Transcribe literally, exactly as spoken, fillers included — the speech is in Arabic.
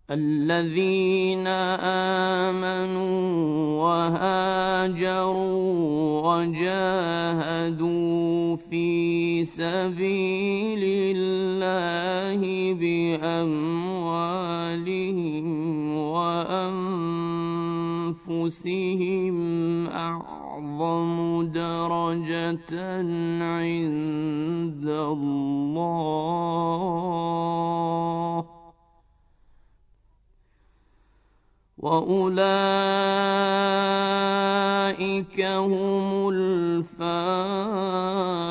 الذين آمنوا وهاجروا وجاهدوا في سبيل الله بأموالهم وأنفسهم أعظم درجة عند الله وأولئك هم الفائزون.